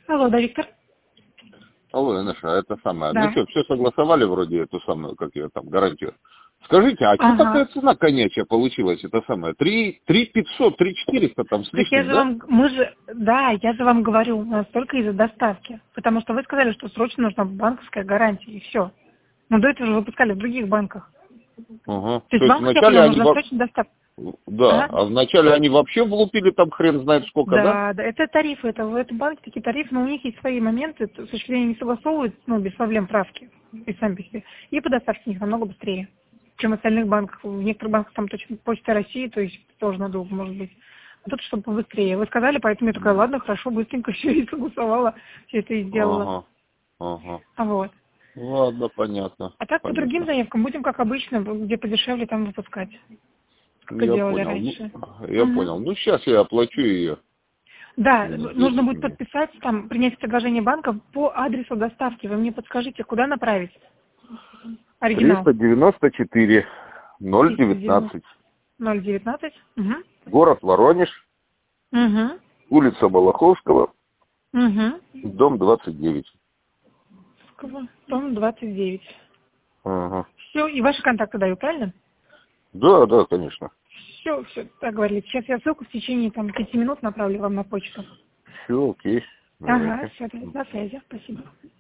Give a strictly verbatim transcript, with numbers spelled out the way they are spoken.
Алло, да, Виктор? Алло, Инесса, это самое. Да. Ну что, все согласовали вроде эту самую, как ее там, гарантию. Скажите, а что Ага. такая цена конечная получилась, это самое? три пятьсот, три четыреста там с Так я лишним, же да? вам, мы же, да, я же вам говорю, у нас только из-за доставки. Потому что вы сказали, что срочно нужна банковская гарантия, и все. Но до этого же выпускали в других банках. Ага. То есть То есть вам, как я вначале поняла, они... нужна во- срочная доставка. Да, Ага. а вначале они вообще влупили там хрен знает сколько, да? Да, да, это тарифы, это, это банки такие тарифы, но у них есть свои моменты, с точки зрения не согласовывают, ну, без проблем правки, и сами по себе. И по доставке у них намного быстрее, чем в остальных банках. В некоторых банках там точно Почта России, то есть тоже надолго может быть. А тут чтобы быстрее. Вы сказали, поэтому я такая, ладно, хорошо, быстренько все и согласовала, все это и сделала. Ага, ага. А вот. Ладно, понятно, А так по другим понятно. заявкам будем, как обычно, где подешевле, там выпускать, как и Я делали понял, ну, раньше. я Угу. понял. Ну, сейчас я оплачу ее. Да, Через нужно десять будет минут. подписать, там, принять предложение банка по адресу доставки. Вы мне подскажите, куда направить оригинал? триста девяносто четыре ноль триста девяносто девятнадцать. ноль девятнадцать. Угу. Город Воронеж, Угу. улица Балаховского, Угу. дом двадцать девять. Дом двадцать девять. Ага. Все, и ваши контакты даю, правильно? Да, да, конечно. Все, все, договорились. Сейчас я ссылку в течение там пяти минут направлю вам на почту. Все, окей. Ага, Давайте. все, на связи. Спасибо.